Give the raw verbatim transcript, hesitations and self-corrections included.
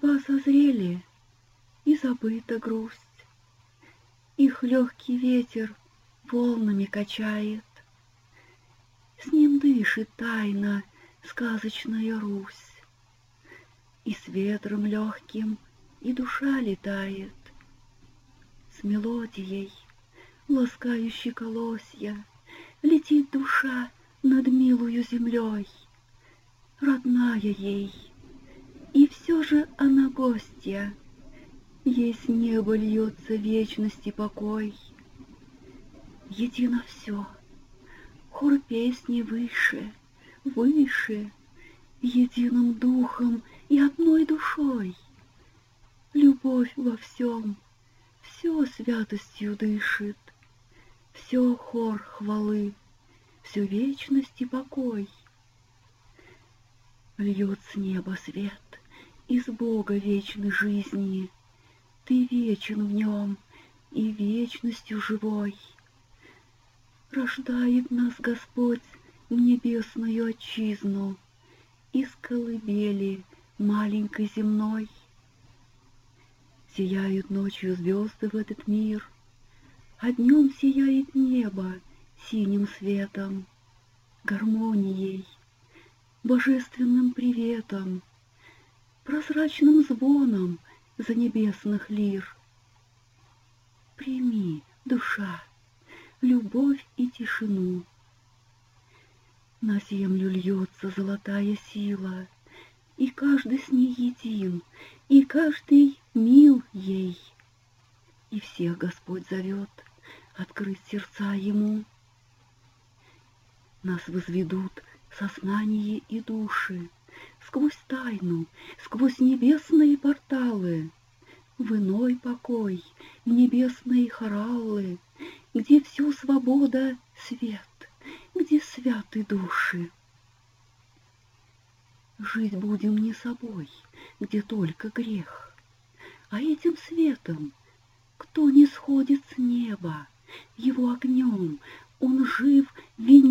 едва созрели, и забыта грусть. Их легкий ветер волнами качает, с ним дышит тайно сказочная Русь. И с ветром легким и душа летает, с мелодией, ласкающей колосья, летит душа над милую землей, родная ей, и все же она гостья, ей с неба льется вечности покой. Едино все, хор песни выше, выше, единым духом и одной душой. Любовь во всем, все святостью дышит, все хор хвалы, все вечность и покой. Льет с неба свет из Бога вечной жизни, ты вечен в нем и вечностью живой. Рождает нас Господь в небесную отчизну из колыбели маленькой земной. Сияют ночью звезды в этот мир, а днем сияет небо синим светом, гармонией, божественным приветом, прозрачным звоном за небесных лир. Прими, душа, любовь и тишину. На землю льется золотая сила, и каждый с ней един, и каждый мил ей. И всех Господь зовет открыть сердца Ему. Нас возведут сознание и души сквозь тайну, сквозь небесные порталы, в иной покой, в небесные хоралы, где все свобода, свет, где святы души. Жить будем не собой, где только грех, а этим светом, кто не сходит с неба, его огнем, он жив в